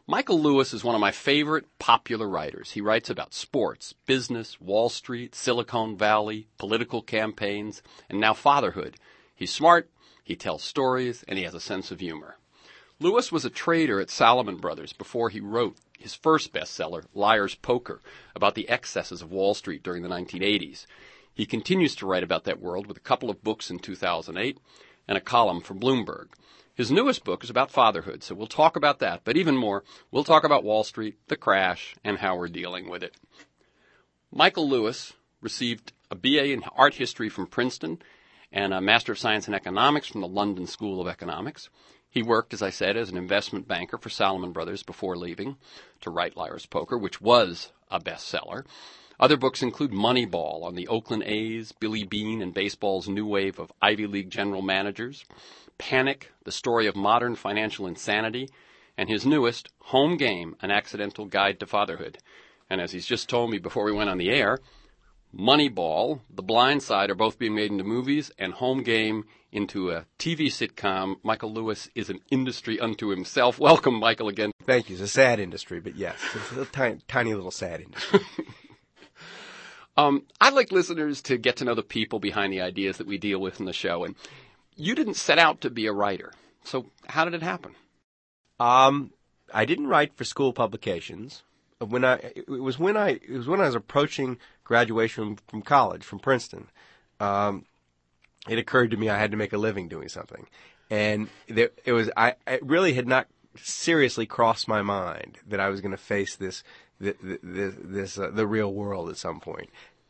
Michael Lewis is one of my favorite popular writers. He writes about sports, business, Wall Street, Silicon Valley, political campaigns, and now fatherhood. He's smart, he tells stories, and he has a sense of humor. Lewis was a trader at Salomon Brothers before he wrote his first bestseller, Liar's Poker, about the excesses of Wall Street during the 1980s. He continues to write about that world with a couple of books in 2008 and a column for Bloomberg. His newest book is about fatherhood, so we'll talk about that. But even more, we'll talk about Wall Street, the crash, and how we're dealing with it. Michael Lewis received a BA in art history from Princeton and a Master of Science in Economics from the London School of Economics. He worked, as I said, as an investment banker for Salomon Brothers before leaving to write Liar's Poker, which was a bestseller. Other books include Moneyball on the Oakland A's, Billy Beane, and baseball's new wave of Ivy League general managers, Panic, the story of modern financial insanity, and his newest, Home Game, an accidental guide to fatherhood. And as he's just told me before we went on the air, Moneyball, The Blind Side are both being made into movies, and Home Game into a TV sitcom. Michael Lewis is an industry unto himself. Welcome, Michael, again. Thank you. It's a sad industry, but yes, it's a tiny little sad industry. I'd like listeners to get to know the people behind the ideas that we deal with in the show, and you didn't set out to be a writer. So how did it happen? I didn't write for school publications. It was when I was approaching graduation from college, from Princeton. It occurred to me I had to make a living doing something, and it really had not seriously crossed my mind that I was going to face the real world at some point.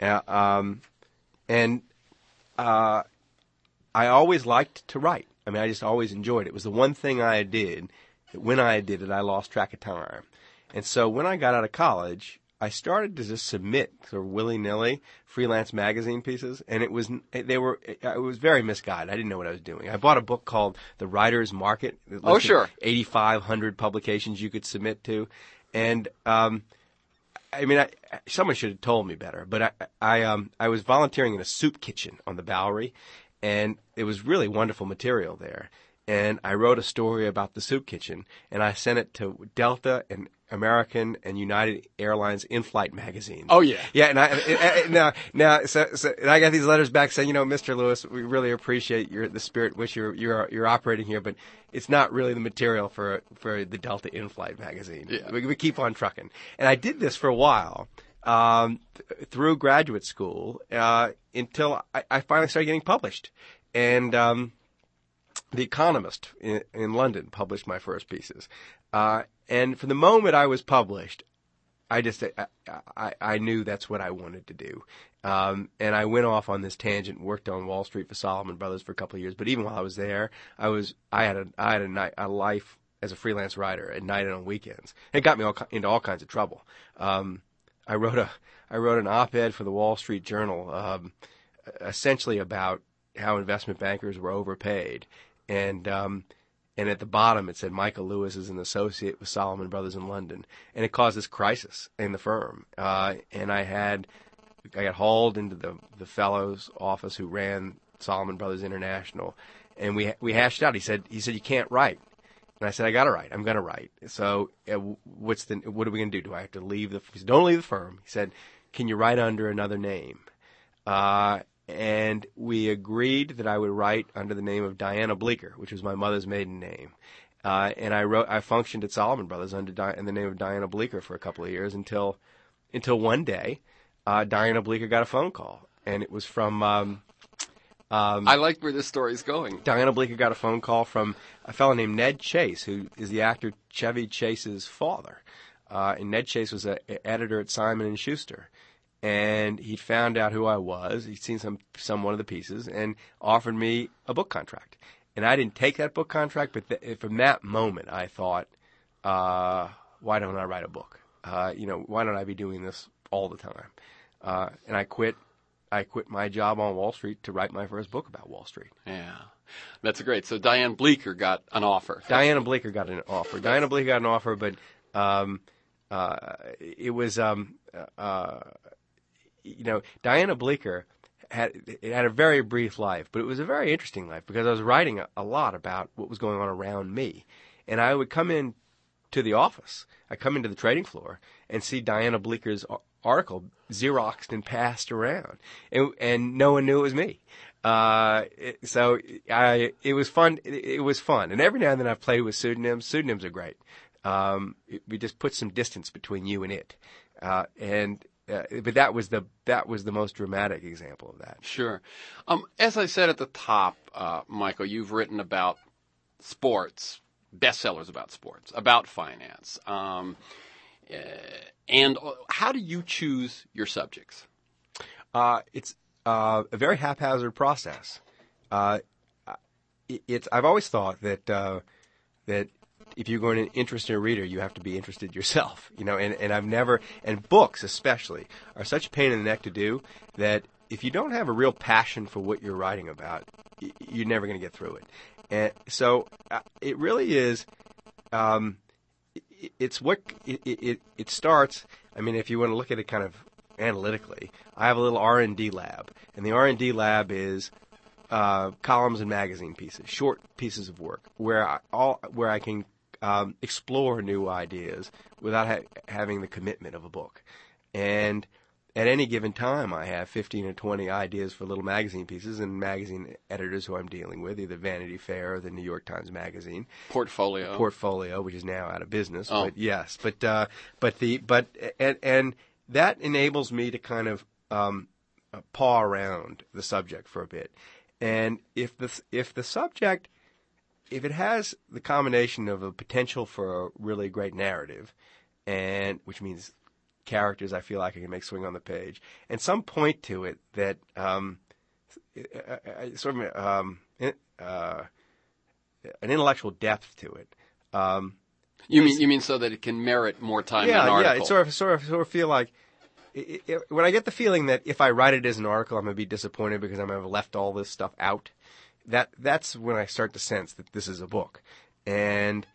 I always liked to write. I mean, I just always enjoyed it. It was the one thing I did. When I did it, I lost track of time. And so when I got out of college, I started to just submit sort of willy-nilly freelance magazine pieces, and it was very misguided. I didn't know what I was doing. I bought a book called The Writer's Market. Oh, sure. 8,500 publications you could submit to, and someone should have told me better. But I was volunteering in a soup kitchen on the Bowery, and it was really wonderful material there. And I wrote a story about the soup kitchen, and I sent it to Delta and American and United Airlines in-flight magazines. Oh yeah, yeah. And I got these letters back saying, Mr. Lewis, we really appreciate the spirit in which you're operating here, but it's not really the material for the Delta in-flight magazine. Yeah. We keep on trucking, and I did this for a while through graduate school until I finally started getting published, and The Economist in London published my first pieces. And from the moment I was published, I knew that's what I wanted to do. And I went off on this tangent and worked on Wall Street for Salomon Brothers for a couple of years. But even while I was there, I had a life as a freelance writer at night and on weekends. It got me into all kinds of trouble. I wrote an op-ed for the Wall Street Journal, essentially about how investment bankers were overpaid. And at the bottom it said Michael Lewis is an associate with Salomon Brothers in London, and it caused this crisis in the firm. And I got hauled into the fellow's office who ran Salomon Brothers International, and we hashed it out. He said you can't write, and I said I got to write. I'm going to write. So what are we going to do? Do I have to leave he said, don't leave the firm. He said, can you write under another name? And we agreed that I would write under the name of Diana Bleecker, which was my mother's maiden name. And I functioned at Salomon Brothers in the name of Diana Bleecker for a couple of years until one day, Diana Bleecker got a phone call, and it was from. I like where this story's going. Diana Bleecker got a phone call from a fellow named Ned Chase, who is the actor Chevy Chase's father. And Ned Chase was an editor at Simon & Schuster. And he found out who I was. He'd seen some one of the pieces and offered me a book contract. And I didn't take that book contract, but from that moment I thought, why don't I write a book? Why don't I be doing this all the time? And I quit my job on Wall Street to write my first book about Wall Street. Yeah, that's great. So Diana Bleecker got an offer. Diana Bleecker got an offer. Diana Bleecker got an offer, but it was. Diana Bleecker had a very brief life, but it was a very interesting life because I was writing a lot about what was going on around me. And I would come in to the office. I come into the trading floor and see Diana Bleeker's article Xeroxed and passed around, and no one knew it was me. It was fun. It was fun, and every now and then I've played with pseudonyms. Pseudonyms are great. We just put some distance between you and it, but that was the most dramatic example of that. Sure. As I said at the top, Michael, you've written about sports, bestsellers about sports, about finance. And how do you choose your subjects? It's a very haphazard process. I've always thought that if you're going to interest a reader, you have to be interested yourself. And books especially are such a pain in the neck to do that if you don't have a real passion for what you're writing about, you're never going to get through it. And so it really is. It's what it starts. I mean, if you want to look at it kind of analytically, I have a little R&D lab, and the R&D lab is columns and magazine pieces, short pieces of work, where I can explore new ideas without having the commitment of a book. And at any given time, I have 15 or 20 ideas for little magazine pieces, and magazine editors who I'm dealing with, either Vanity Fair or the New York Times Magazine. Portfolio, which is now out of business. Oh. But yes, and that enables me to kind of paw around the subject for a bit. And if the subject, if it has the combination of a potential for a really great narrative, and which means characters I feel like I can make swing on the page, and some point to it that an intellectual depth to it. You mean so that it can merit more time in an article? Yeah. It sort of feel like when I get the feeling that if I write it as an article, I'm going to be disappointed because I'm going to have left all this stuff out. That's when I start to sense that this is a book, and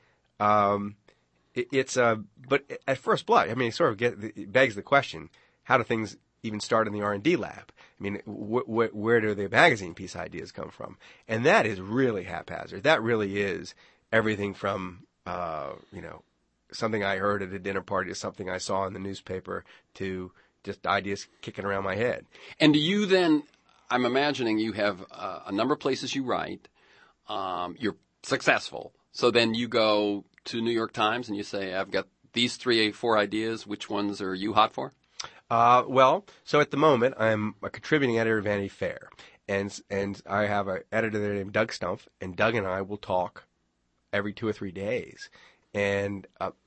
but at first blush, I mean, it begs the question: how do things even start in the R&D lab? I mean, where do the magazine piece ideas come from? And that is really haphazard. That really is everything from something I heard at a dinner party to something I saw in the newspaper to just ideas kicking around my head. And do you then? I'm imagining you have a number of places you write. You're successful, so then you go to New York Times and you say, I've got these 4 ideas. Which ones are you hot for? So at the moment, I'm a contributing editor of Vanity Fair, and I have an editor there named Doug Stumpf, and Doug and I will talk every 2 or 3 days, and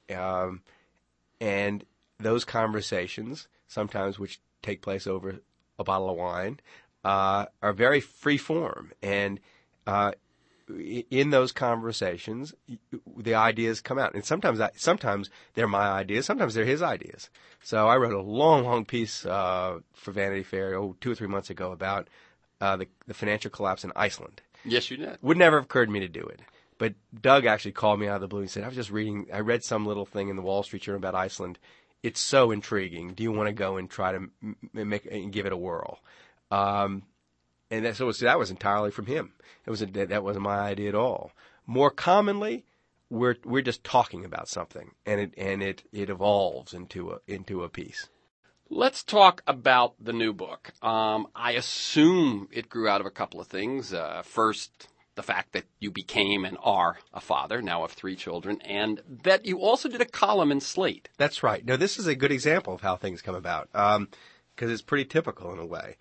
those conversations, sometimes which take place over a bottle of wine, are very free form, and in those conversations, the ideas come out, and sometimes they're my ideas, sometimes they're his ideas. So I wrote a long piece for Vanity Fair 2 or 3 months ago about the financial collapse in Iceland. Yes, you did. Would never have occurred to me to do it, but Doug actually called me out of the blue and said, I read some little thing in the Wall Street Journal about Iceland. It's so intriguing. Do you want to go and try to give it a whirl? And that was entirely from him. That wasn't my idea at all. More commonly, we're just talking about something, and it evolves into a piece. Let's talk about the new book. I assume it grew out of a couple of things. First, the fact that you became and are a father, now of 3 children, and that you also did a column in Slate. That's right. Now, this is a good example of how things come about, because it's pretty typical in a way.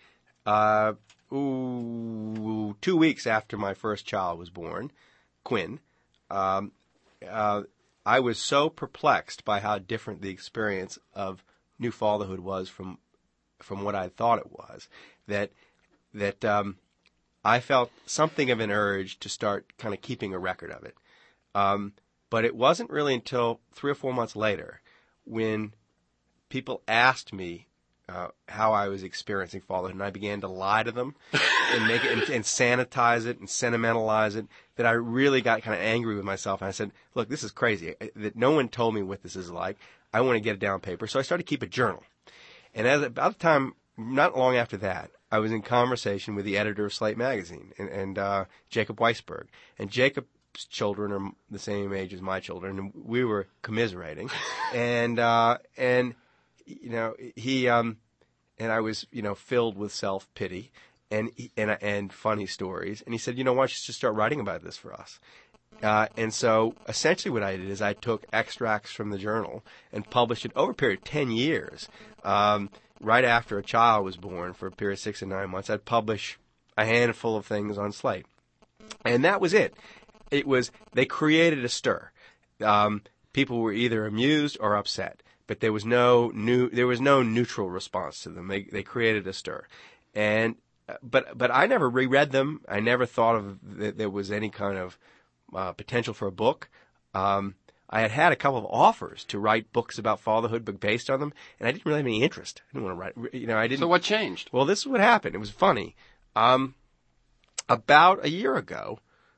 2 weeks after my first child was born, Quinn, I was so perplexed by how different the experience of new fatherhood was from what I thought it was, that I felt something of an urge to start kind of keeping a record of it. But it wasn't really until 3 or 4 months later when people asked me how I was experiencing fatherhood, and I began to lie to them and make it and sanitize it and sentimentalize it, that I really got kind of angry with myself. And I said, look, this is crazy. That no one told me what this is like. I want to get it down on paper. So I started to keep a journal. And about the time, not long after that, I was in conversation with the editor of Slate magazine and Jacob Weisberg. And Jacob children are the same age as my children, and we were commiserating, and you know, he and I was, you know, filled with self-pity and funny stories, and he said, you know, why don't you just start writing about this for us? And so essentially what I did is I took extracts from the journal and published it over a period of 10 years. Right after a child was born, for a period of 6 and 9 months, I'd publish a handful of things on Slate. And that was it. They created a stir. People were either amused or upset, but there was no neutral response to them. They created a stir. And but I never reread them. I never thought of that there was any kind of potential for a book. I had a couple of offers to write books about fatherhood, but based on them, and I didn't really have any interest. I didn't want to write. You know, I didn't. So what changed? Well, this is what happened. It was funny. About a year ago,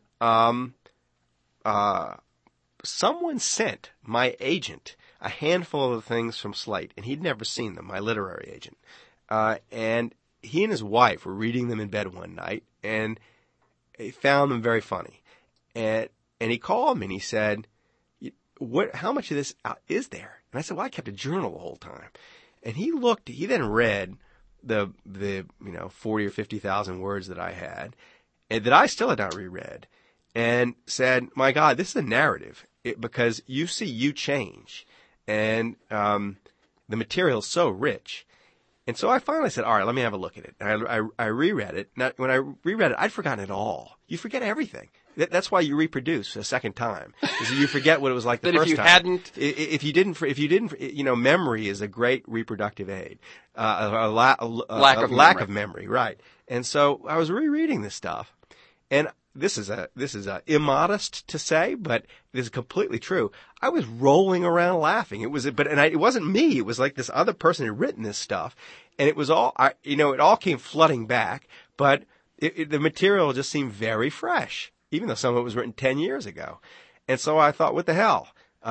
someone sent my agent a handful of things from Slate, and he'd never seen them. My literary agent, and he and his wife were reading them in bed one night, and he found them very funny. And he called me and he said, how much of this is there? And I said, well, I kept a journal the whole time. And he then read the 40 or 50,000 words that I had, and that I still had not reread, and said, my God, this is a narrative, because you see you change, and the material is so rich. And so I finally said, all right, let me have a look at it. And I reread it. Now, when I reread it, I'd forgotten it all. You forget everything. That's why you reproduce a second time, is you forget what it was like the first time. If you didn't, you know, memory is a great reproductive aid. Lack of memory, right? And so I was rereading this stuff, and this is immodest to say, but it is completely true. I was rolling around laughing. It wasn't me. It was like this other person had written this stuff, and it was all, it all came flooding back, but the material just seemed very fresh, even though some of it was written 10 years ago. And so I thought, what the hell?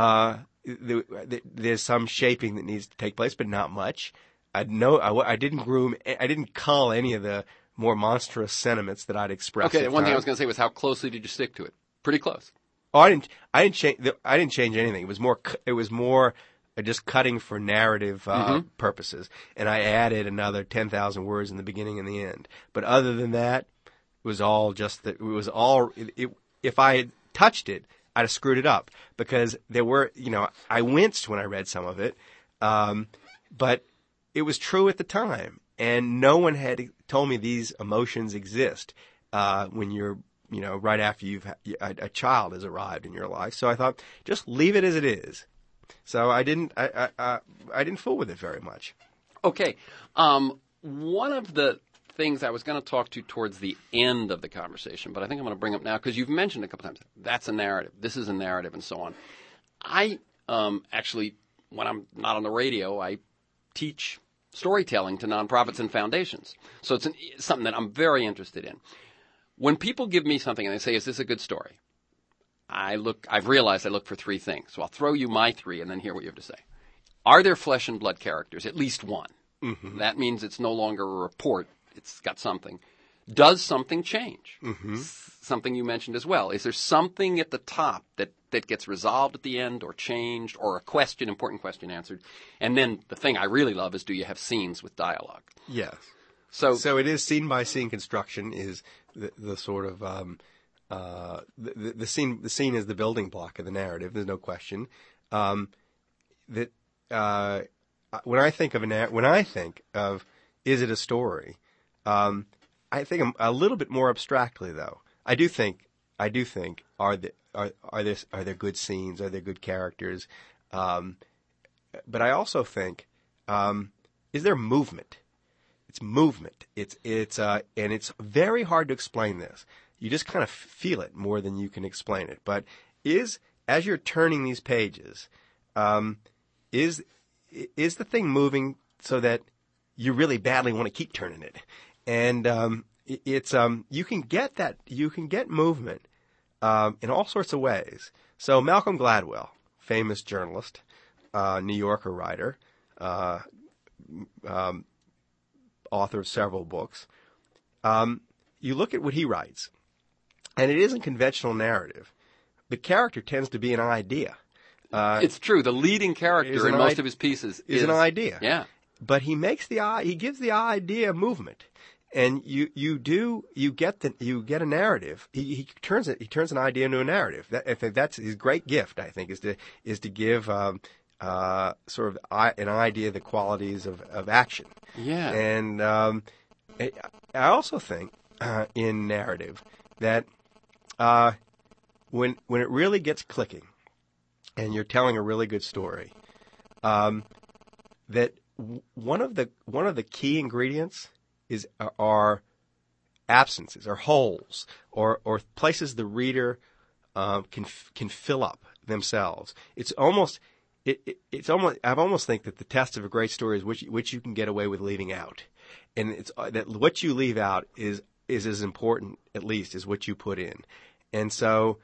There's some shaping that needs to take place, but not much. I didn't cull any of the more monstrous sentiments that I'd expressed. Okay, one thing I was going to say was, how closely did you stick to it? Pretty close. Oh, I didn't change anything. It was more just cutting for narrative purposes, and I added another 10,000 words in the beginning and the end. But other than that, it was all just that. It was all. If I had touched it, I'd have screwed it up, because there were, I winced when I read some of it, but it was true at the time, and no one had told me these emotions exist when you're, right after a child has arrived in your life. So I thought, just leave it as it is. So I didn't fool with it very much. Okay, one of the things I was going to talk to towards the end of the conversation, but I think I'm going to bring up now, because you've mentioned a couple times, that's a narrative, this is a narrative, and so on. I actually, when I'm not on the radio, I teach storytelling to nonprofits and foundations. So it's something that I'm very interested in. When people give me something and they say, is this a good story? I've realized I look for three things. So I'll throw you my three and then hear what you have to say. Are there flesh and blood characters? At least one. Mm-hmm. That means it's no longer a report. It's got something. Does something change? Mm-hmm. Something you mentioned as well. Is there something at the top that gets resolved at the end or changed, or a important question answered? And then the thing I really love is, do you have scenes with dialogue? Yes. So it is scene by scene construction is the sort of the scene. The scene is the building block of the narrative. There's no question. When I think of is it a story? I think a little bit more abstractly, though. I do think are there good scenes? Are there good characters? But I also think, is there movement? It's movement. And it's very hard to explain this. You just kind of feel it more than you can explain it. But as you're turning these pages, is the thing moving so that you really badly want to keep turning it? And you can get that. You can get movement in all sorts of ways. So Malcolm Gladwell, famous journalist, New Yorker writer, author of several books. You look at what he writes, and it isn't conventional narrative. the character tends to be an idea. It's true. The leading character in most of his pieces is an idea. Yeah. But he gives the idea movement. And you get a narrative. He turns an idea into a narrative. I think that's his great gift. I think is to give sort of an idea of the qualities of action. Yeah. And I also think in narrative that when it really gets clicking, and you're telling a really good story, that one of the key ingredients are absences or holes or places the reader can fill up themselves. I've almost think that the test of a great story is which you can get away with leaving out, and it's that what you leave out is as important at least as what you put in, and so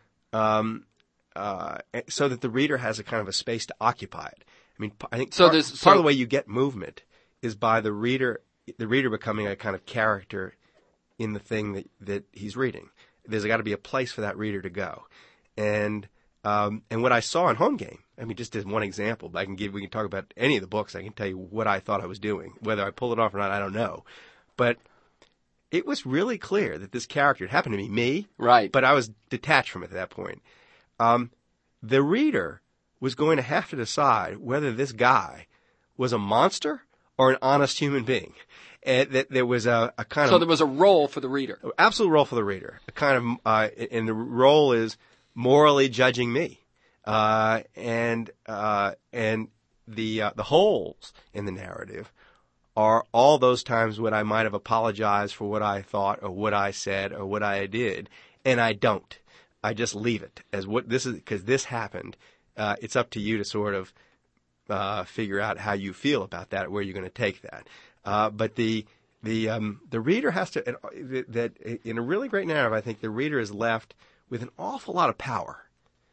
so that the reader has a kind of a space to occupy it. I mean, I think part of the way you get movement is by the reader becoming a kind of character in the thing that he's reading. There's got to be a place for that reader to go. And what I saw in Home Game, I mean, just as one example, but we can talk about any of the books. I can tell you what I thought I was doing. Whether I pulled it off or not, I don't know. But it was really clear that this character, it happened to be me. Right. But I was detached from it at that point. The reader was going to have to decide whether this guy was a monster or an honest human being. And that there was a kind of... So there was a role for the reader. Absolute role for the reader. A kind of, and the role is morally judging me. And the holes in the narrative are all those times when I might have apologized for what I thought or what I said or what I did, and I don't. I just leave it as what this is, because this happened. It's up to you to sort of figure out how you feel about that, where you're going to take that. But the reader has to, that in a really great narrative, I think the reader is left with an awful lot of power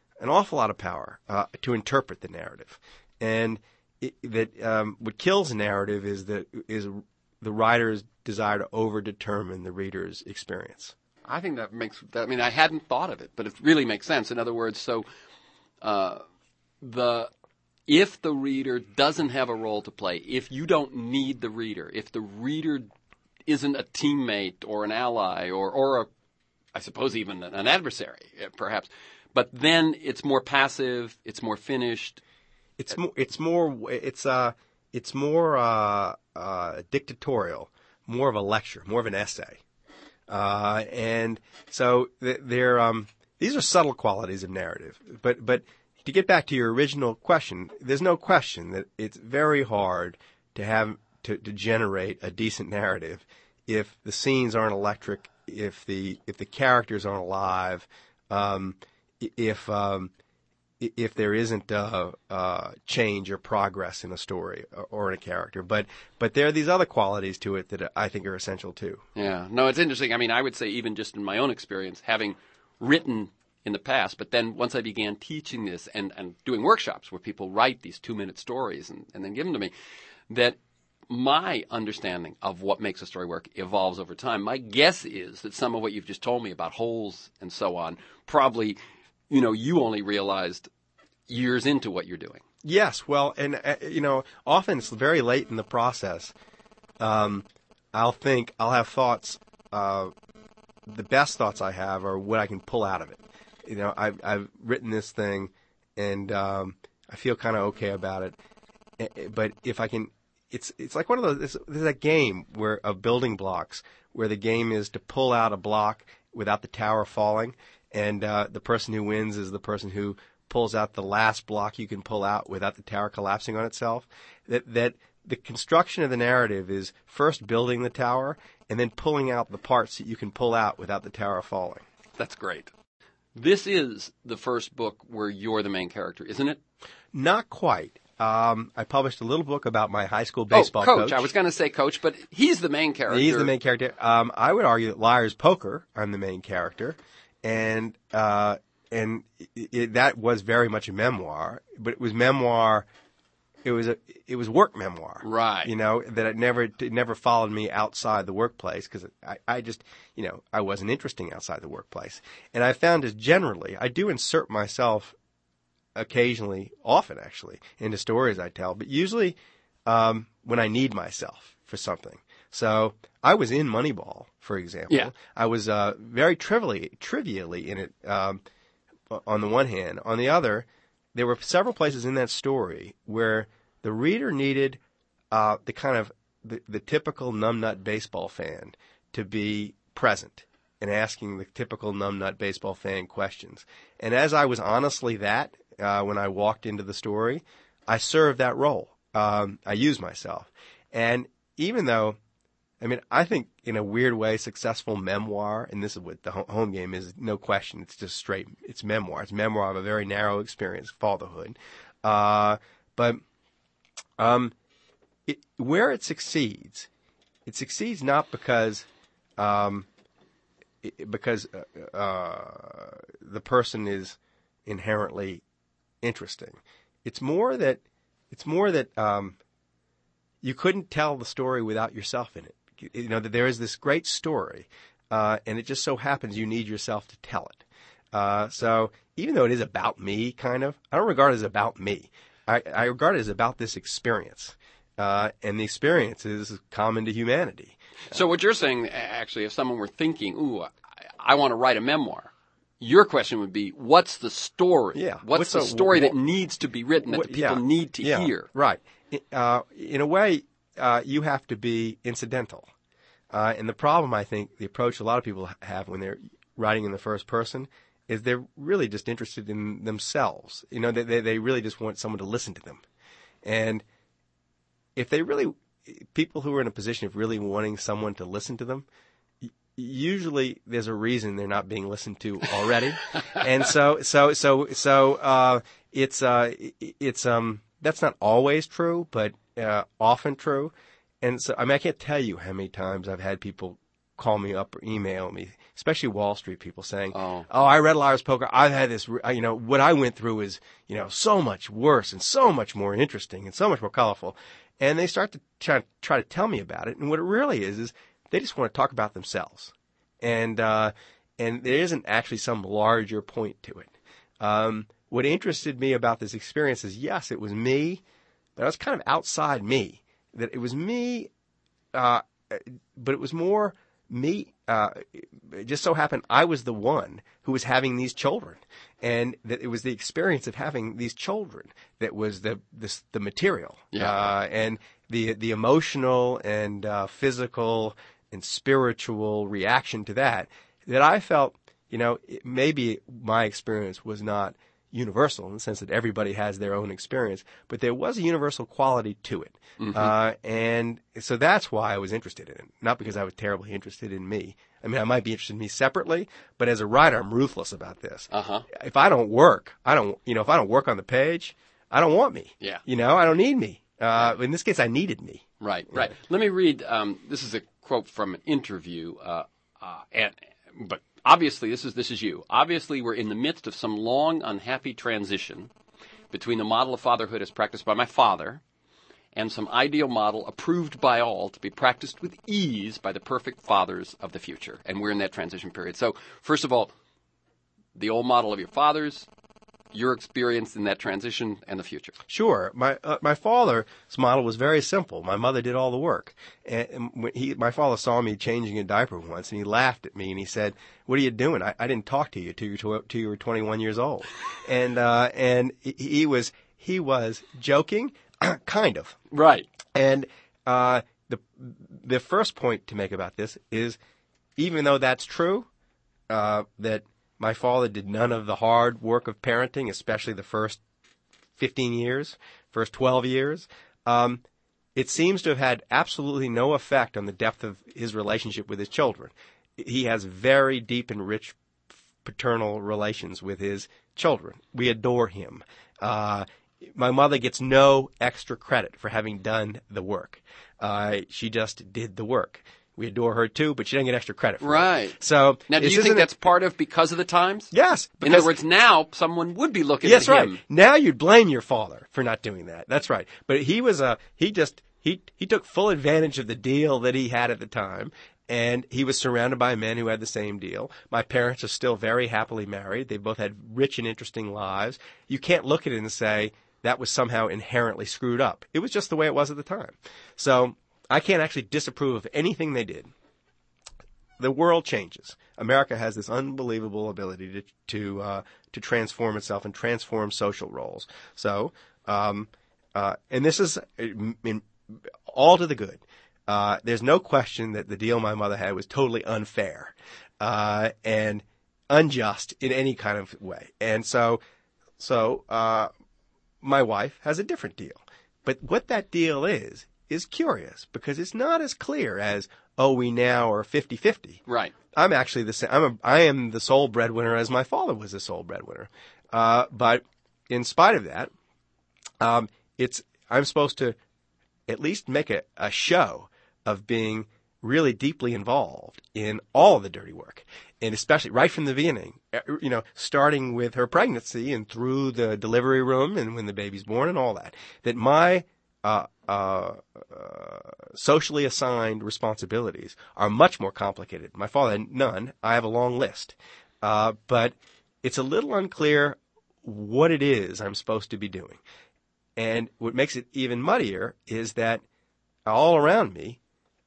to interpret the narrative. And what kills a narrative is the writer's desire to overdetermine the reader's experience. I think that makes, I mean, I hadn't thought of it, but it really makes sense. In other words, so if the reader doesn't have a role to play, if you don't need the reader, if the reader isn't a teammate or an ally or I suppose even an adversary, perhaps, but then it's more passive, it's more finished. It's more dictatorial, more of a lecture, more of an essay. And so these are subtle qualities of narrative. But to get back to your original question, there's no question that it's very hard to generate a decent narrative if the scenes aren't electric, if the characters aren't alive, if there isn't change or progress in a story or in a character. But there are these other qualities to it that I think are essential too. Yeah. No, it's interesting. I mean, I would say even just in my own experience, having written in the past, but then once I began teaching this and doing workshops where people write these 2-minute stories and then give them to me, that my understanding of what makes a story work evolves over time. My guess is that some of what you've just told me about holes and so on, probably, you only realized years into what you're doing. Yes. Well, and, often it's very late in the process. I'll have thoughts, the best thoughts I have are what I can pull out of it. I've written this thing and, I feel kind of okay about it. But if I can, it's like one of those, there's a game of building blocks where the game is to pull out a block without the tower falling. And the person who wins is the person who pulls out the last block you can pull out without the tower collapsing on itself. That the construction of the narrative is first building the tower and then pulling out the parts that you can pull out without the tower falling. That's great. This is the first book where you're the main character, isn't it? Not quite. I published a little book about my high school baseball coach. I was going to say coach, but he's the main character. He's the main character. I would argue that Liar's Poker, I'm the main character. And that was very much a memoir, but it was memoir it was work memoir. Right. You know, that it never followed me outside the workplace because I just, you know, I wasn't interesting outside the workplace. And I found is generally, I do insert myself occasionally, often actually, into stories I tell, but usually when I need myself for something. So I was in Moneyball, for example. Yeah. I was very trivially in it on the one hand. On the other, there were several places in that story where the reader needed the kind of the typical numbnut baseball fan to be present and asking the typical numbnut baseball fan questions. And as I was honestly that when I walked into the story, I served that role. I used myself. And even though, I mean, I think in a weird way, successful memoir, and this is what the home game is, no question. It's just straight, it's memoir. It's memoir of a very narrow experience, fatherhood. But where it succeeds not because the person is inherently interesting. It's more that you couldn't tell the story without yourself in it. You know, that there is this great story, and it just so happens you need yourself to tell it. So even though it is about me, kind of, I don't regard it as about me. I regard it as about this experience. And the experience is common to humanity. So what you're saying, actually, if someone were thinking, ooh, I want to write a memoir, your question would be, what's the story? Yeah. What's the story that needs to be written, that the people need to hear? Right. In a way, you have to be incidental. And the problem, I think, the approach a lot of people have when they're writing in the first person is they're really just interested in themselves. You know, they really just want someone to listen to them. And if they really, people who are in a position of really wanting someone to listen to them, usually there's a reason they're not being listened to already. And so it's that's not always true, but often true. And so, I mean, I can't tell you how many times I've had people call me up or email me, especially Wall Street people saying, oh, I read Liar's Poker. I've had this, you know, what I went through is, you know, so much worse and so much more interesting and so much more colorful. And they start to try to tell me about it. And what it really is they just want to talk about themselves. And there isn't actually some larger point to it. What interested me about this experience is, yes, it was me, but I was kind of outside me. That it was me, but it was more me. It just so happened I was the one who was having these children, and that it was the experience of having these children that was the material, and the emotional and physical and spiritual reaction to that I felt, you know, maybe my experience was not universal in the sense that everybody has their own experience, but there was a universal quality to it. Mm-hmm. And so that's why I was interested in it, not because I was terribly interested in me. I mean, I might be interested in me separately, but as a writer, I'm ruthless about this. Uh-huh. If I don't work, if I don't work on the page, I don't want me. Yeah. You know, I don't need me. In this case, I needed me. Right, right. Let me read, this is a quote from an interview, but obviously, this is you. Obviously, we're in the midst of some long, unhappy transition between the model of fatherhood as practiced by my father and some ideal model approved by all to be practiced with ease by the perfect fathers of the future. And we're in that transition period. So, first of all, the old model of your fathers, your experience in that transition, and the future. Sure. My father's model was very simple. My mother did all the work. And my father saw me changing a diaper once, and he laughed at me, and he said, "What are you doing? I didn't talk to you till you were 21 years old." And he was joking, kind of. Right. And the first point to make about this is, even though that's true, that my father did none of the hard work of parenting, especially the first 15 years, first 12 years. It seems to have had absolutely no effect on the depth of his relationship with his children. He has very deep and rich paternal relations with his children. We adore him. My mother gets no extra credit for having done the work. She just did the work. We adore her too, but she doesn't get extra credit for it. Right. So now, do you think that's part of because of the times? Yes. In other words, now someone would be looking at him. That's right. Now you'd blame your father for not doing that. That's right. But he took full advantage of the deal that he had at the time. And he was surrounded by men who had the same deal. My parents are still very happily married. They both had rich and interesting lives. You can't look at it and say that was somehow inherently screwed up. It was just the way it was at the time. So I can't actually disapprove of anything they did. The world changes. America has this unbelievable ability to transform itself and transform social roles. So, and this is all to the good. There's no question that the deal my mother had was totally unfair and unjust in any kind of way. And so my wife has a different deal. But what that deal is curious because it's not as clear as, we now are 50-50. Right. I'm actually the same. I am the sole breadwinner as my father was the sole breadwinner. But in spite of that, I'm supposed to at least make a show of being really deeply involved in all of the dirty work. And especially right from the beginning, starting with her pregnancy and through the delivery room and when the baby's born and all that my socially assigned responsibilities are much more complicated. My father had none. I have a long list. But it's a little unclear what it is I'm supposed to be doing. And what makes it even muddier is that all around me,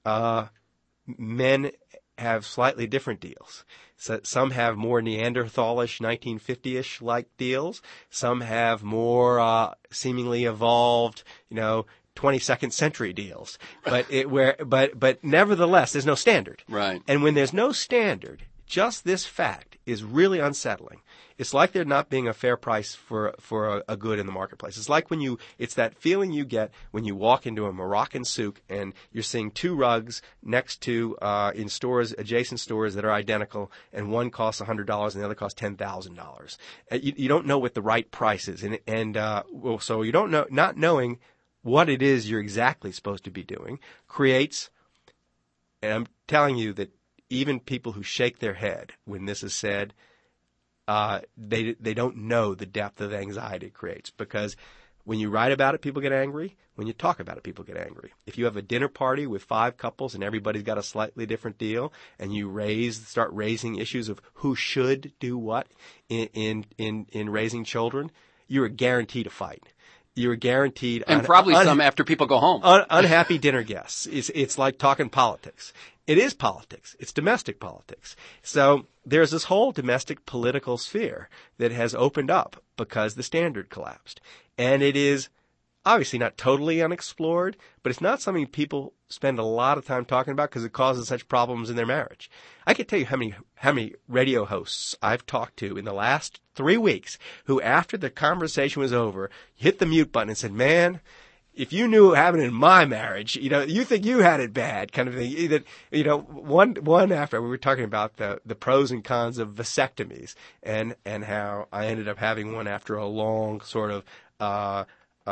men have slightly different deals. So some have more Neanderthalish, 1950-ish like deals. Some have more seemingly evolved, 22nd century deals. But nevertheless, there's no standard. Right. And when there's no standard, just this fact is really unsettling. It's like there not being a fair price for a good in the marketplace. It's like it's that feeling you get when you walk into a Moroccan souk and you're seeing two rugs next to, in stores, adjacent stores that are identical, and one costs $100 and the other costs $10,000. You don't know what the right price is. So you don't know, not knowing what it is you're exactly supposed to be doing creates, and I'm telling you that even people who shake their head when this is said, they don't know the depth of anxiety it creates, because when you write about it, people get angry. When you talk about it, people get angry. If you have a dinner party with 5 couples and everybody's got a slightly different deal, and you start raising issues of who should do what in raising children, you are guaranteed a fight. You're guaranteed, and probably some after people go home. Unhappy dinner guests. It's like talking politics. It is politics. It's domestic politics. So there's this whole domestic political sphere that has opened up because the standard collapsed. And it is obviously not totally unexplored, but it's not something people spend a lot of time talking about because it causes such problems in their marriage. I can tell you how many radio hosts I've talked to in the last 3 weeks who, after the conversation was over, hit the mute button and said, "Man, if you knew what happened in my marriage, you think you had it bad," kind of thing. That, one after we were talking about the pros and cons of vasectomies and how I ended up having one after a long sort of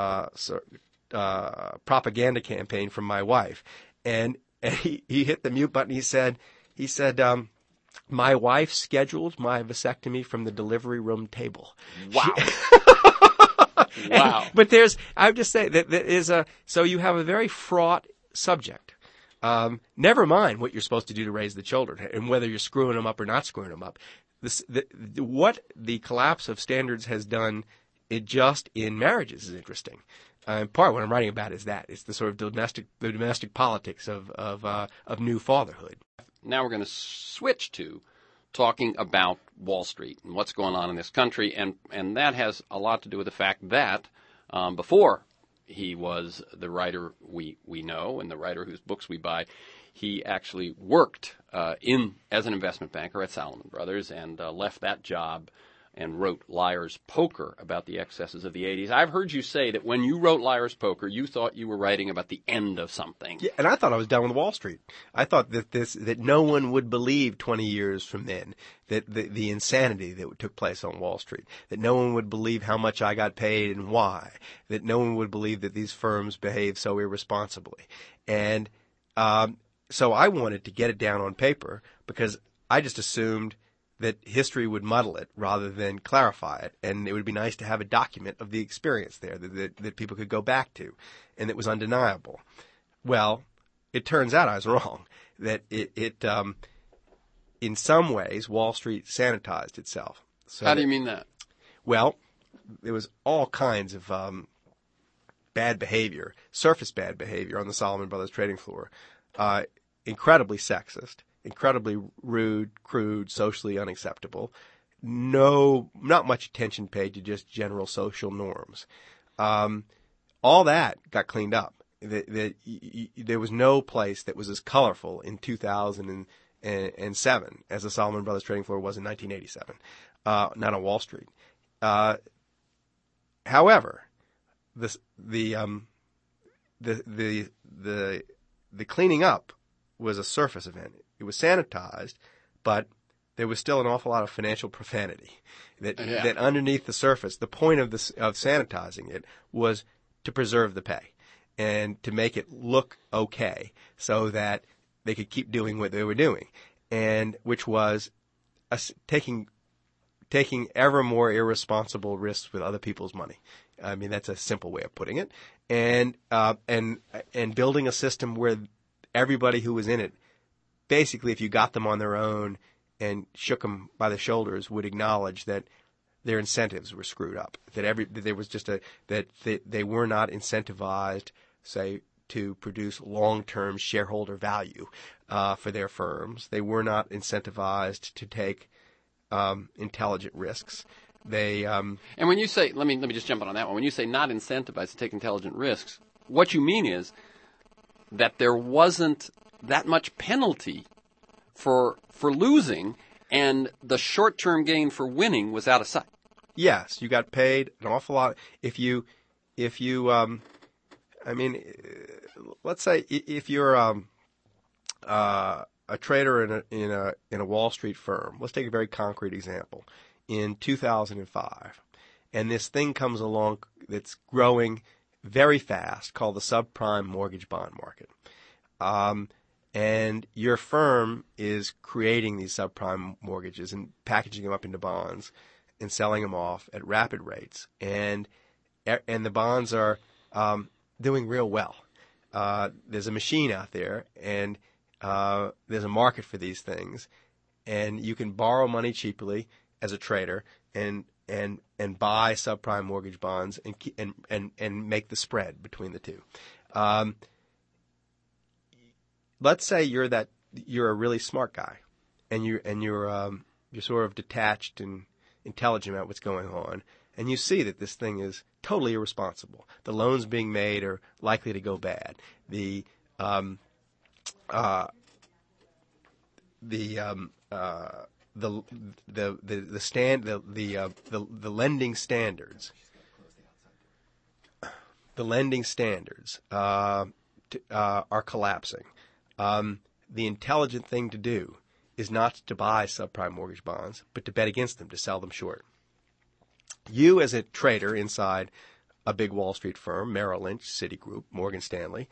propaganda campaign from my wife, and he hit the mute button. He said, "My wife scheduled my vasectomy from the delivery room table." Wow. Wow. But I would just say that so you have a very fraught subject. Never mind what you're supposed to do to raise the children and whether you're screwing them up or not screwing them up. What the collapse of standards has done just in marriages is interesting. Part of what I'm writing about is that it's the sort of domestic politics of new fatherhood. Now we're going to switch to talking about Wall Street and what's going on in this country, and that has a lot to do with the fact that before he was the writer we know and the writer whose books we buy, he actually worked as an investment banker at Salomon Brothers and left that job and wrote Liar's Poker about the excesses of the 80s. I've heard you say that when you wrote Liar's Poker, you thought you were writing about the end of something. Yeah, and I thought I was done with Wall Street. I thought that no one would believe 20 years from then that the insanity that took place on Wall Street, that no one would believe how much I got paid and why, that no one would believe that these firms behave so irresponsibly. And so I wanted to get it down on paper because I just assumed that history would muddle it rather than clarify it, and it would be nice to have a document of the experience there that people could go back to, and it was undeniable. Well, it turns out I was wrong. That in some ways, Wall Street sanitized itself. So How do you mean that? Well, there was all kinds of bad behavior, surface bad behavior on the Salomon Brothers trading floor. Incredibly sexist, incredibly rude, crude, socially unacceptable. Not much attention paid to just general social norms. All that got cleaned up. There was no place that was as colorful in 2007 as the Salomon Brothers trading floor was in 1987. Not on Wall Street. However, the cleaning up was a surface event. It was sanitized, but there was still an awful lot of financial profanity. That underneath the surface, the point of sanitizing it was to preserve the pay and to make it look okay, so that they could keep doing what they were doing, and which was taking ever more irresponsible risks with other people's money. I mean, that's a simple way of putting it, and building a system where everybody who was in it, basically, if you got them on their own and shook them by the shoulders, would acknowledge that their incentives were screwed up. That they were not incentivized, say, to produce long-term shareholder value for their firms. They were not incentivized to take intelligent risks. And when you say, let me just jump on that one. When you say not incentivized to take intelligent risks, what you mean is that there wasn't that much penalty for losing, and the short-term gain for winning was out of sight. Yes, you got paid an awful lot. Let's say if you're a trader in a Wall Street firm. Let's take a very concrete example. In 2005, and this thing comes along that's growing very fast, called the subprime mortgage bond market. And your firm is creating these subprime mortgages and packaging them up into bonds and selling them off at rapid rates. And the bonds are doing real well. There's a machine out there, and there's a market for these things, and you can borrow money cheaply as a trader and buy subprime mortgage bonds and make the spread between the two. Let's say you're a really smart guy, and you're sort of detached and intelligent about what's going on, and you see that this thing is totally irresponsible. The loans being made are likely to go bad. The lending standards. The lending standards are collapsing. The intelligent thing to do is not to buy subprime mortgage bonds, but to bet against them, to sell them short. You, as a trader inside a big Wall Street firm, Merrill Lynch, Citigroup, Morgan Stanley,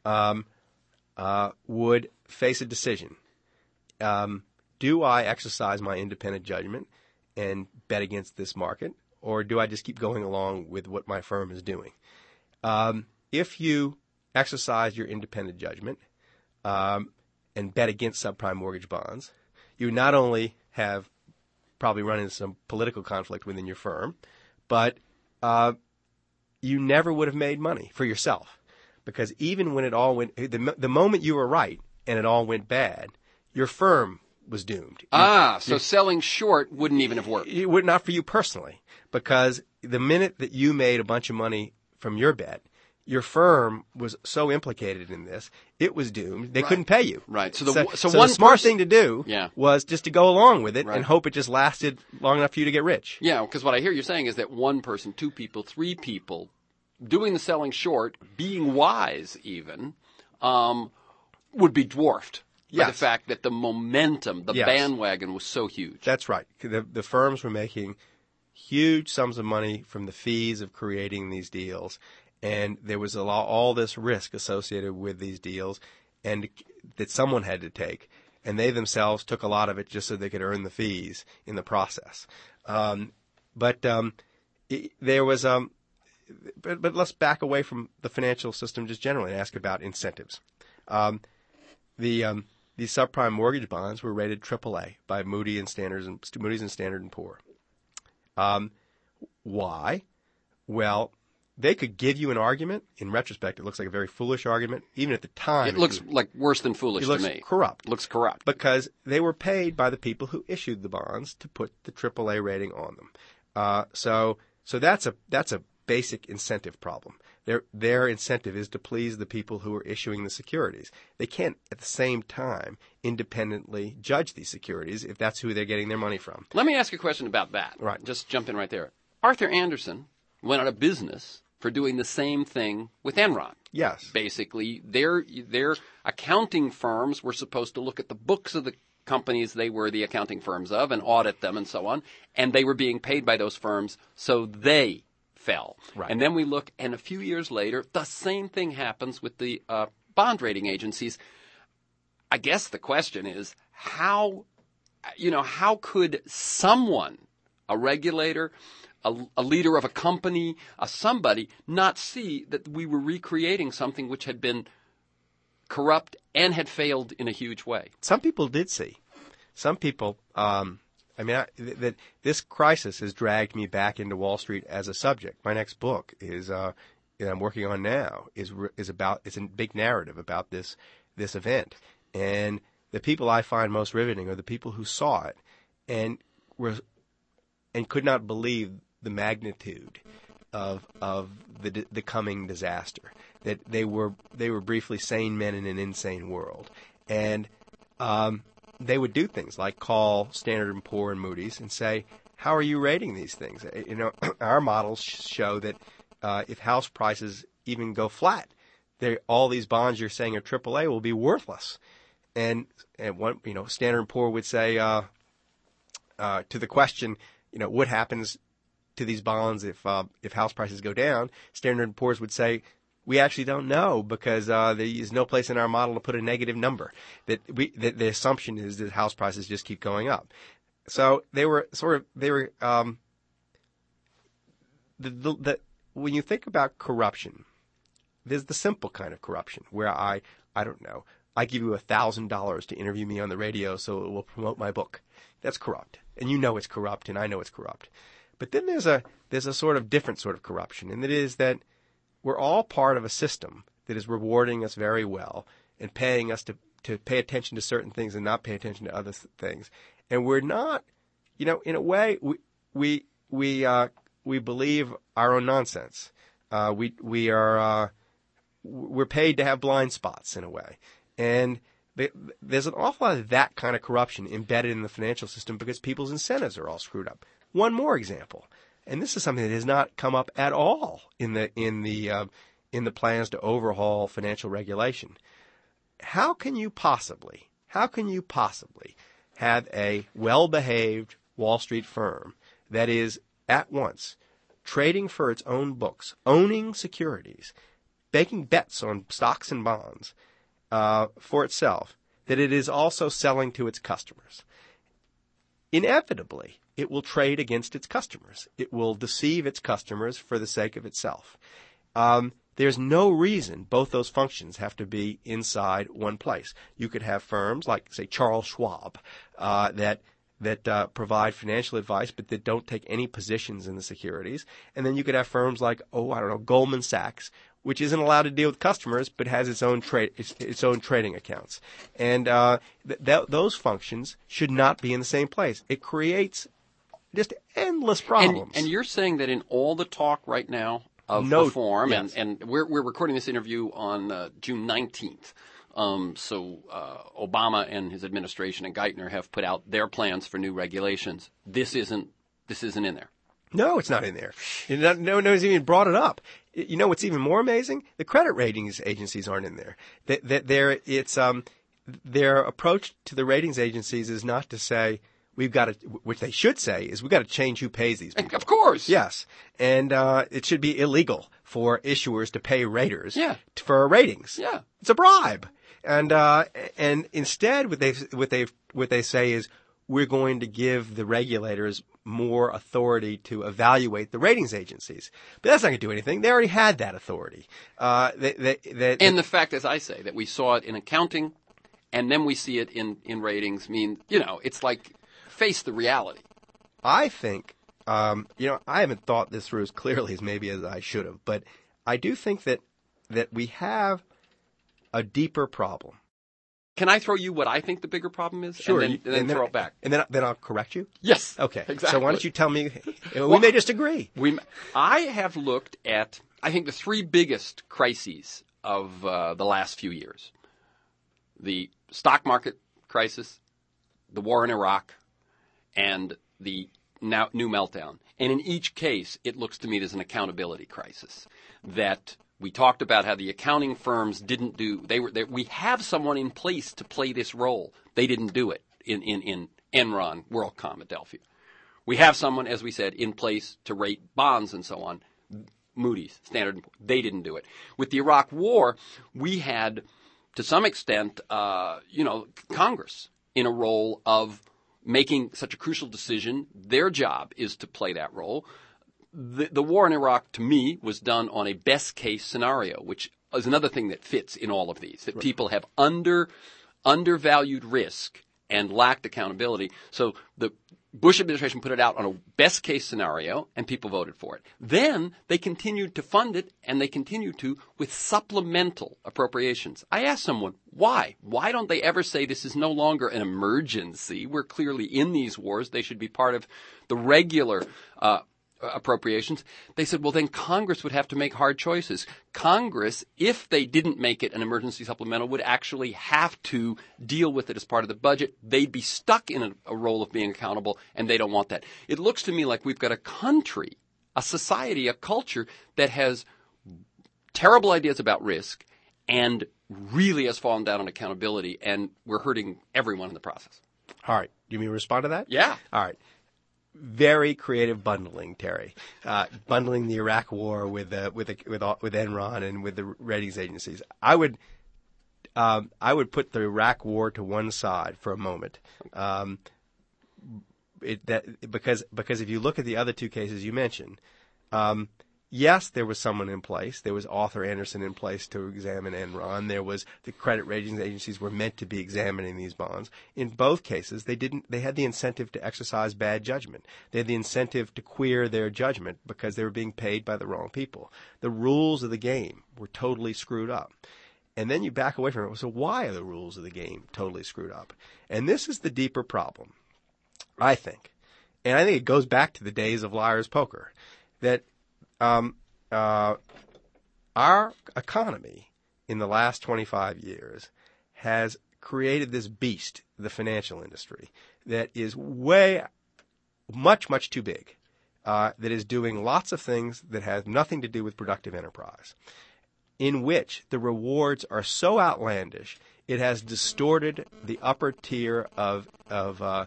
would face a decision. Do I exercise my independent judgment and bet against this market, or do I just keep going along with what my firm is doing? If you exercise your independent judgment and bet against subprime mortgage bonds, you not only have probably run into some political conflict within your firm, but you never would have made money for yourself. Because even when it all went, the moment you were right and it all went bad, your firm was doomed. So selling short wouldn't even have worked. It would not for you personally, because the minute that you made a bunch of money from your bet, your firm was so implicated in this, it was doomed. They couldn't pay you. Right. So the smart thing to do was just to go along with it and hope it just lasted long enough for you to get rich. Yeah, because what I hear you saying is that one person, two people, three people doing the selling short, being wise even, would be dwarfed by the fact that the momentum, the bandwagon was so huge. That's right. The firms were making huge sums of money from the fees of creating these deals. And there was all this risk associated with these deals, and that someone had to take, and they themselves took a lot of it just so they could earn the fees in the process. But let's back away from the financial system just generally and ask about incentives. These subprime mortgage bonds were rated AAA by Moody's and Standard & Poor. Why? Well, they could give you an argument. In retrospect, it looks like a very foolish argument. Even at the time, it looks like worse than foolish to me. It looks corrupt. It looks corrupt. Because they were paid by the people who issued the bonds to put the AAA rating on them. So that's a basic incentive problem. Their incentive is to please the people who are issuing the securities. They can't, at the same time, independently judge these securities if that's who they're getting their money from. Let me ask you a question about that. Right. Just jump in right there. Arthur Andersen went out of business for doing the same thing with Enron. Yes. Basically, their accounting firms were supposed to look at the books of the companies they were the accounting firms of and audit them and so on, and they were being paid by those firms, so they fell. Right. And then we look, and a few years later, the same thing happens with the bond rating agencies. I guess the question is, how could someone, a regulator, a leader of a company, somebody, not see that we were recreating something which had been corrupt and had failed in a huge way? Some people did see. Some people, that this crisis has dragged me back into Wall Street as a subject. My next book that I'm working on now is a big narrative about this event. And the people I find most riveting are the people who saw it and could not believe the magnitude of the coming disaster. That they were briefly sane men in an insane world, and they would do things like call Standard & Poor and Moody's and say, "How are you rating these things? Our models show that if house prices even go flat, all these bonds you're saying are AAA will be worthless." And Standard & Poor would say to the question, what happens to these bonds if house prices go down? Standard & Poor's would say, we actually don't know because there is no place in our model to put a negative number. That the assumption is that house prices just keep going up. So when you think about corruption, there's the simple kind of corruption where I don't know, I give you $1,000 to interview me on the radio so it will promote my book. That's corrupt, and you know it's corrupt, and I know it's corrupt. But then there's a sort of different sort of corruption, and it is that we're all part of a system that is rewarding us very well and paying us to pay attention to certain things and not pay attention to other things. And we're not, in a way, we believe our own nonsense. We're paid to have blind spots in a way. And there's an awful lot of that kind of corruption embedded in the financial system because people's incentives are all screwed up. One more example, and this is something that has not come up at all in the plans to overhaul financial regulation. How can you possibly have a well-behaved Wall Street firm that is at once trading for its own books, owning securities, making bets on stocks and bonds for itself, that it is also selling to its customers? Inevitably, it will trade against its customers. It will deceive its customers for the sake of itself. There's no reason both those functions have to be inside one place. You could have firms like, say, Charles Schwab that provide financial advice but that don't take any positions in the securities. And then you could have firms like, Goldman Sachs, which isn't allowed to deal with customers but has its own trading accounts. And those functions should not be in the same place. It creates just endless problems. And you're saying that in all the talk right now of reform, yes. and we're recording this interview on June 19th. So Obama and his administration and Geithner have put out their plans for new regulations. This isn't in there. No, it's not in there. No one's even brought it up. What's even more amazing? The credit ratings agencies aren't in there. Their approach to the ratings agencies is not to say, we've got to, which they should say, is we've got to change who pays these people. Of course. Yes. And it should be illegal for issuers to pay raters for ratings. Yeah. It's a bribe. And instead what they say is we're going to give the regulators more authority to evaluate the ratings agencies. But that's not going to do anything. They already had that authority. And the fact, as I say, that we saw it in accounting and then we see it in ratings mean, it's like face the reality. I think, I haven't thought this through as clearly as maybe as I should have, but I do think that we have a deeper problem. Can I throw you what I think the bigger problem is? Sure. And then throw it back. And then I'll correct you? Yes. Okay. Exactly. So why don't you tell me, we may disagree. I have looked at, I think, the three biggest crises of the last few years. The stock market crisis, the war in Iraq, and the new meltdown. And in each case, it looks to me there's an accountability crisis. That we talked about how the accounting firms didn't do. We have someone in place to play this role. They didn't do it in Enron, WorldCom, Adelphia. We have someone, as we said, in place to rate bonds and so on. Moody's, Standard & Poor's. They didn't do it. With the Iraq War, we had, to some extent, Congress in a role of making such a crucial decision. Their job is to play that role. The war in Iraq, to me, was done on a best-case scenario, which is another thing that fits in all of these, that people have undervalued risk and lacked accountability. So the Bush administration put it out on a best-case scenario, and people voted for it. Then they continued to fund it, and they continued to with supplemental appropriations. I asked someone, why? Why don't they ever say this is no longer an emergency? We're clearly in these wars. They should be part of the regular appropriations. They said, well, then Congress would have to make hard choices. Congress, if they didn't make it an emergency supplemental, would actually have to deal with it as part of the budget. They'd be stuck in a role of being accountable, and they don't want that. It looks to me like we've got a country, a society, a culture that has terrible ideas about risk and really has fallen down on accountability, and we're hurting everyone in the process. All right. Do you mean to respond to that? Yeah. All right. Very creative bundling, Terry. Bundling the Iraq War with Enron and with the ratings agencies. I would put the Iraq War to one side for a moment. Because if you look at the other two cases you mentioned, yes, there was someone in place. There was Arthur Andersen in place to examine Enron. There was the credit ratings agencies were meant to be examining these bonds. In both cases, they had the incentive to exercise bad judgment. They had the incentive to queer their judgment because they were being paid by the wrong people. The rules of the game were totally screwed up. And then you back away from it. So why are the rules of the game totally screwed up? And this is the deeper problem, I think. And I think it goes back to the days of liar's poker, that our economy in the last 25 years has created this beast, the financial industry, that is much too big, that is doing lots of things that have nothing to do with productive enterprise, in which the rewards are so outlandish it has distorted the upper tier of the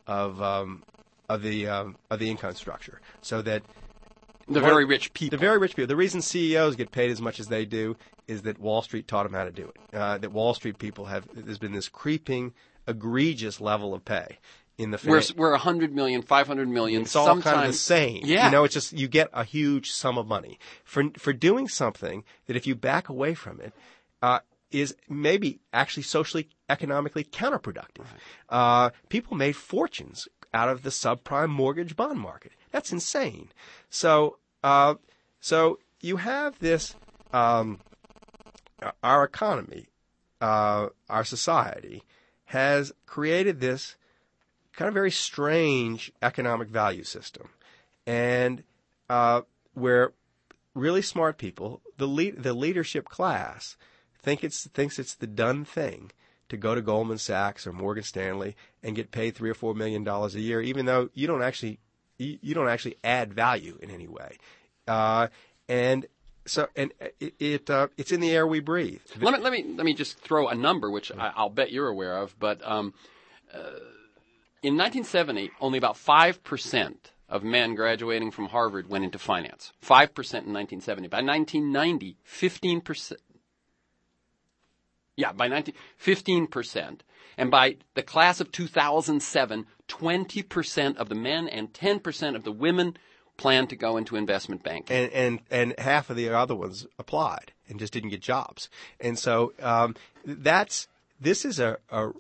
income structure, so that the very rich people. The reason CEOs get paid as much as they do is that Wall Street taught them how to do it. That Wall Street people there's been this creeping, egregious level of pay in the we're 100 million, 500 million. It's all kind of the same. Yeah. It's just you get a huge sum of money for doing something that, if you back away from it, is maybe actually socially, economically counterproductive. Right. People made fortunes out of the subprime mortgage bond market. That's insane. So you have this, our economy, our society has created this kind of very strange economic value system, and where really smart people, the leadership class, thinks it's the done thing to go to Goldman Sachs or Morgan Stanley and get paid $3 or $4 million a year, even though you don't actually add value in any way, and it's in the air we breathe. Let me just throw a number, which I'll bet you're aware of, but In 1970, only about 5% of men graduating from Harvard went into finance. 5% in 1970. By 1990, 15%. Yeah, by 15%. And by the class of 2007, 20% of the men and 10% of the women plan to go into investment banking. And half of the other ones applied and just didn't get jobs. And so this is a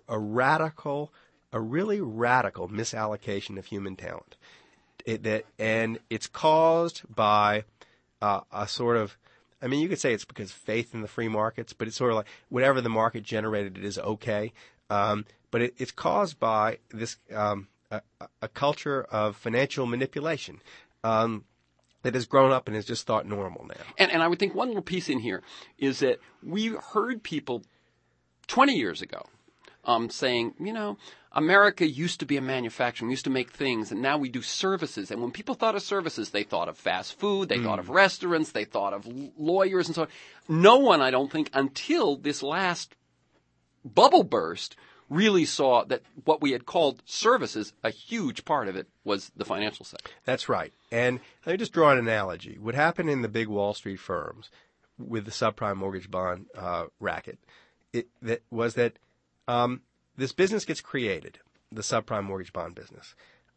really radical misallocation of human talent. And it's caused by a sort of, I mean, you could say it's because faith in the free markets, but it's sort of like whatever the market generated, it is okay. But it's caused by this a culture of financial manipulation that has grown up and is just thought normal now. And I would think one little piece in here is that we heard people 20 years ago saying, America used to be a manufacturer, we used to make things, and now we do services. And when people thought of services, they thought of fast food, they thought of restaurants, they thought of lawyers and so on. No one, I don't think, until this last bubble burst, really saw that what we had called services, a huge part of it was the financial sector. That's right. And let me just draw an analogy. What happened in the big Wall Street firms with the subprime mortgage bond racket was that this business gets created, the subprime mortgage bond business.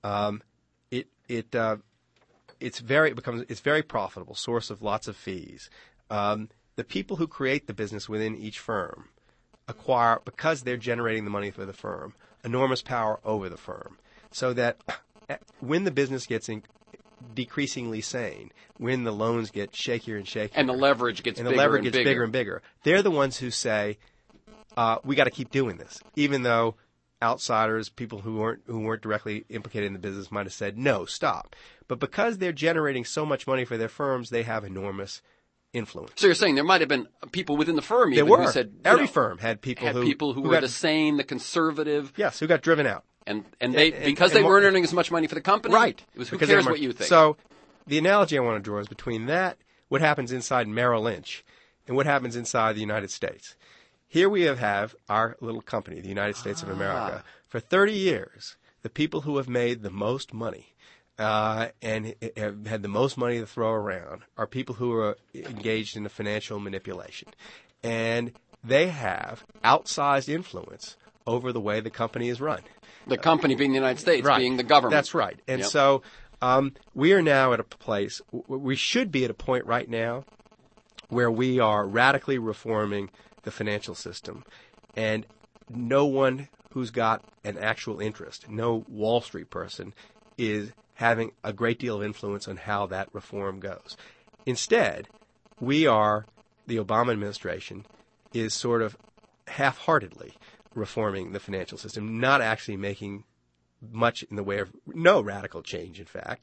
It's very profitable, source of lots of fees. The people who create the business within each firm acquire, because they're generating the money for the firm, enormous power over the firm, so that when the business gets decreasingly sane, when the loans get shakier and shakier, and the leverage gets bigger and bigger, they're the ones who say, we got to keep doing this, even though outsiders, people who weren't directly implicated in the business, might have said, no, stop. But because they're generating so much money for their firms, they have enormous influence. So you're saying there might have been people within the firm even who said... Every firm had people who were the sane, the conservative. Yes, who got driven out. And they weren't earning as much money for the company? Right. It was, who cares what you think? So the analogy I want to draw is between that, what happens inside Merrill Lynch, and what happens inside the United States. Here we have our little company, the United States of America. For 30 years, the people who have made the most money and have had the most money to throw around are people who are engaged in the financial manipulation. And they have outsized influence over the way the company is run. The company being the United States, right. being the government. That's right. And so we are now at a place, we should be at a point right now where we are radically reforming the financial system. And no one who's got an actual interest, no Wall Street person, is having a great deal of influence on how that reform goes. Instead, the Obama administration is sort of half-heartedly reforming the financial system, not actually making much in the way of no radical change, in fact.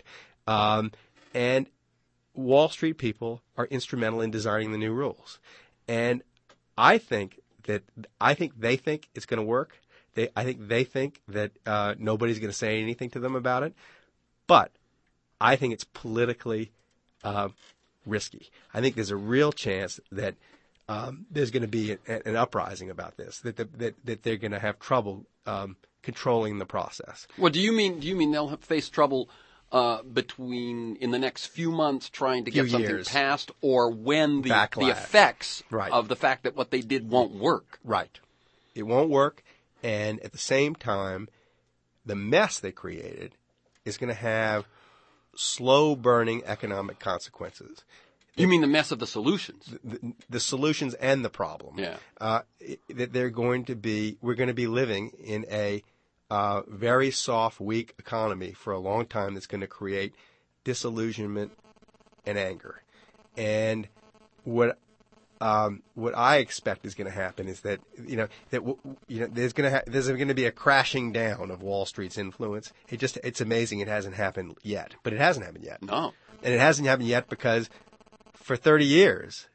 And Wall Street people are instrumental in designing the new rules. And I think they think it's going to work. I think they think that nobody's going to say anything to them about it. But I think it's politically risky. I think there's a real chance that there's going to be an uprising about this, that they're going to have trouble controlling the process. Well, do you mean they'll face trouble in the next few months trying to get something passed, or when the effects of the fact that what they did won't work? Right. It won't work, and at the same time, the mess they created is going to have slow-burning economic consequences. You mean the mess of the solutions? The solutions and the problem. Yeah. That we're going to be living in a very soft, weak economy for a long time that's going to create disillusionment and anger. And what I expect is going to happen is that there's going to be a crashing down of Wall Street's influence. It's amazing it hasn't happened yet, but it hasn't happened yet. No, and it hasn't happened yet because for 30 years,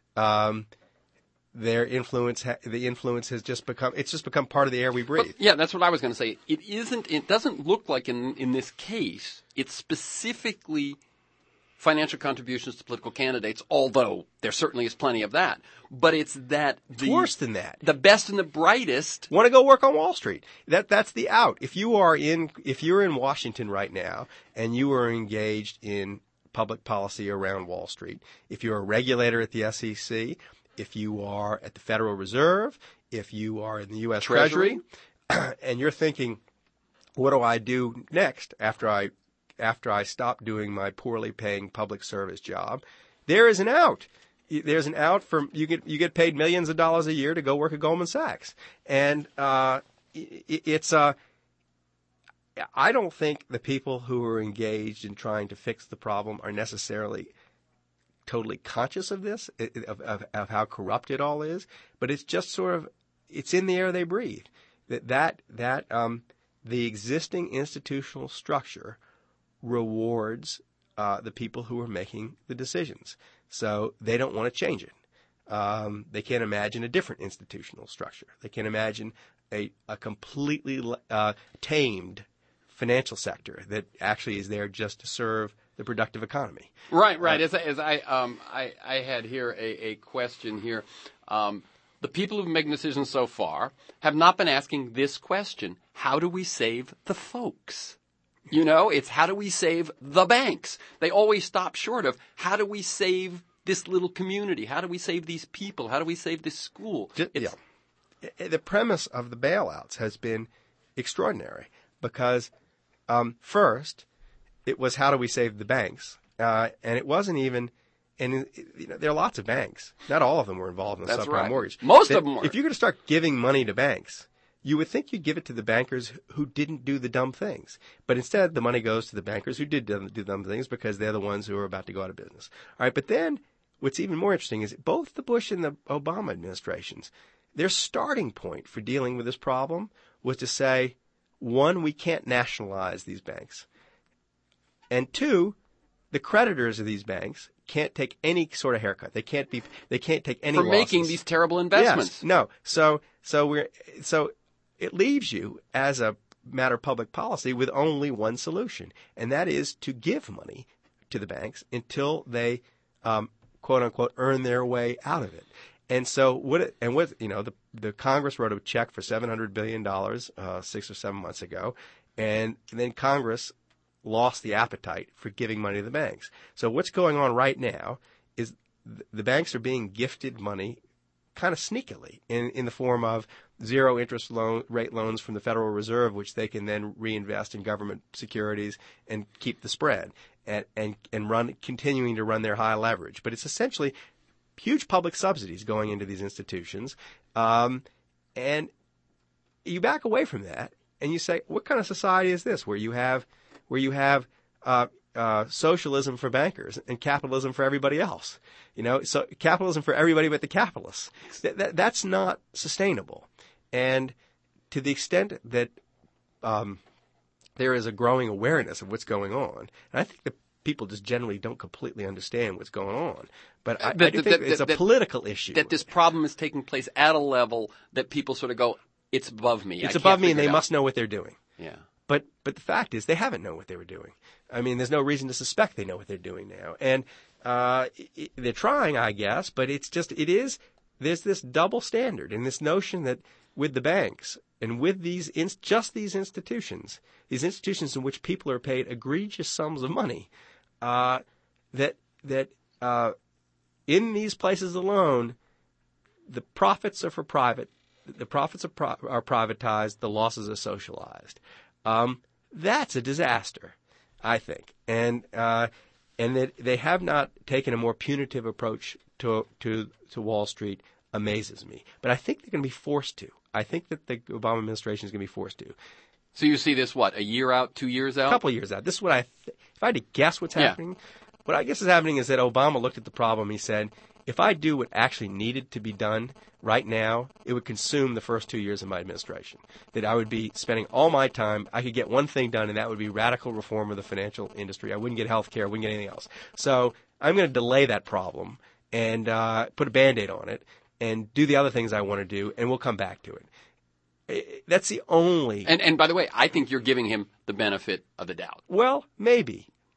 their influence, the influence has just become part of the air we breathe. But, yeah, that's what I was going to say. It doesn't look like in this case, it's specifically financial contributions to political candidates, although there certainly is plenty of that. But it's that It's worse than that. The best and the brightest want to go work on Wall Street. That's the out. If you're in Washington right now and you are engaged in public policy around Wall Street, if you're a regulator at the SEC, if you are at the Federal Reserve, if you are in the U.S. Treasury, and you're thinking, what do I do next after I stop doing my poorly paying public service job? There is an out. There's an out from you get paid millions of dollars a year to go work at Goldman Sachs, and I don't think the people who are engaged in trying to fix the problem are necessarily totally conscious of this, of how corrupt it all is, but it's just sort of it's in the air they breathe. That the existing institutional structure rewards the people who are making the decisions. So they don't want to change it. They can't imagine a different institutional structure. They can't imagine a completely tamed financial sector that actually is there just to serve the productive economy. Right. As I had here a question here. The people who've been making decisions so far have not been asking this question: how do we save the folks? It's how do we save the banks? They always stop short of how do we save this little community? How do we save these people? How do we save this school? The premise of the bailouts has been extraordinary because first it was how do we save the banks, and it wasn't even. And there are lots of banks. Not all of them were involved in the subprime mortgage. Most of them were. If you're going to start giving money to banks, you would think you'd give it to the bankers who didn't do the dumb things. But instead, the money goes to the bankers who did do dumb things because they're the ones who are about to go out of business. All right, but then what's even more interesting is both the Bush and the Obama administrations, their starting point for dealing with this problem was to say, one, we can't nationalize these banks. And two, the creditors of these banks can't take any sort of haircut. They can't take any for losses. Making these terrible investments. Yes, no. So it leaves you as a matter of public policy with only one solution, and that is to give money to the banks until they quote unquote earn their way out of it. And so the Congress wrote a check for $700 billion 6 or 7 months ago, and then Congress lost the appetite for giving money to the banks. So what's going on right now is the banks are being gifted money kind of sneakily in the form of zero interest rate loans from the Federal Reserve, which they can then reinvest in government securities and keep the spread and continuing to run their high leverage. But it's essentially huge public subsidies going into these institutions. And you back away from that and you say, what kind of society is this where you have socialism for bankers and capitalism for everybody else? So capitalism for everybody but the capitalists. That's not sustainable. And to the extent that there is a growing awareness of what's going on, and I think that people just generally don't completely understand what's going on, but I do think it's a political issue. That this problem is taking place at a level that people sort of go, it's above me. It's above me, and they must know what they're doing. Yeah. But the fact is, they haven't known what they were doing. I mean, there's no reason to suspect they know what they're doing now, and they're trying, I guess. But there's this double standard and this notion that with the banks and with these institutions in which people are paid egregious sums of money, that in these places alone, the profits are for private. The profits are privatized. The losses are socialized. That's a disaster, I think, and that they have not taken a more punitive approach to Wall Street amazes me. But I think they're going to be forced to. I think that the Obama administration is going to be forced to. So you see this, a year out, 2 years out? A couple of years out. This is what if I had to guess what's happening, what I guess is happening is that Obama looked at the problem. He said, if I do what actually needed to be done right now, it would consume the first 2 years of my administration. That I would be spending all my time. I could get one thing done, and that would be radical reform of the financial industry. I wouldn't get health care. I wouldn't get anything else. So I'm going to delay that problem and put a Band-Aid on it and do the other things I want to do, and we'll come back to it. That's the only... And by the way, I think you're giving him the benefit of the doubt. Well, maybe.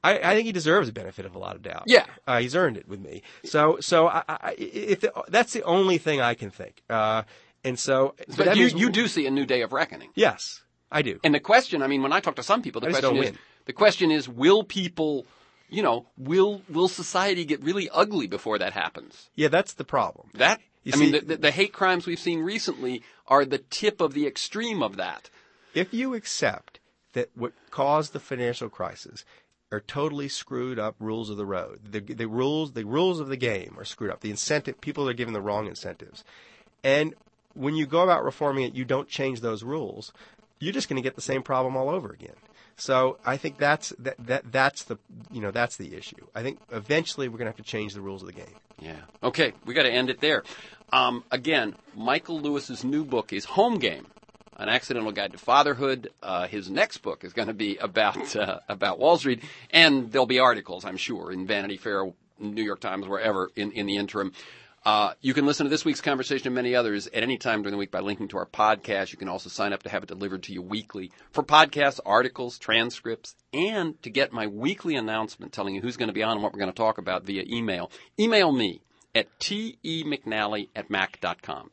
I think he deserves the benefit of a lot of doubt. Yeah. He's earned it with me. So that's the only thing I can think. And so, but that means, you do see a new day of reckoning. Yes, I do. And the question, I mean, when I talk to some people, the question is, will people, will society get really ugly before that happens? Yeah, that's the problem. The hate crimes we've seen recently are the tip of the extreme of that. If you accept that what caused the financial crisis are totally screwed up rules of the road, the rules of the game are screwed up. The incentive, people are given the wrong incentives, and when you go about reforming it, you don't change those rules. You're just going to get the same problem all over again. So I think that's the issue. I think eventually we're going to have to change the rules of the game. Yeah. Okay, we got to end it there. Again, Michael Lewis's new book is Home Game: An Accidental Guide to Fatherhood. His next book is going to be about Wall Street, and there'll be articles, I'm sure, in Vanity Fair, New York Times, wherever in the interim. You can listen to this week's conversation and many others at any time during the week by linking to our podcast. You can also sign up to have it delivered to you weekly for podcasts, articles, transcripts, and to get my weekly announcement telling you who's going to be on and what we're going to talk about via email. Email me at temcnally@mac.com.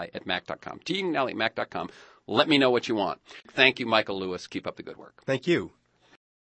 temcnally@mac.com. temcnally@mac.com. Let me know what you want. Thank you, Michael Lewis. Keep up the good work. Thank you.